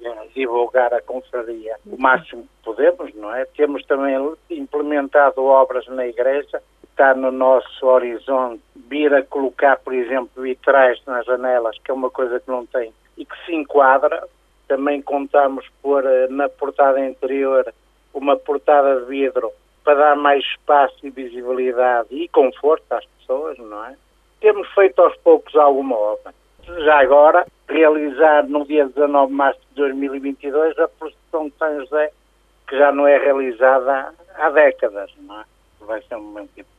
divulgar a confraria o máximo que podemos, não é? Temos também implementado obras na igreja, está no nosso horizonte vir a colocar, por exemplo, vitrais nas janelas, que é uma coisa que não tem e que se enquadra. Também contamos pôr na portada interior uma portada de vidro para dar mais espaço e visibilidade e conforto às pessoas, não é? Temos feito aos poucos alguma obra. Já agora, realizar no dia 19 de março de 2022 a procissão de São José, que já não é realizada há décadas, não é? Vai ser um momento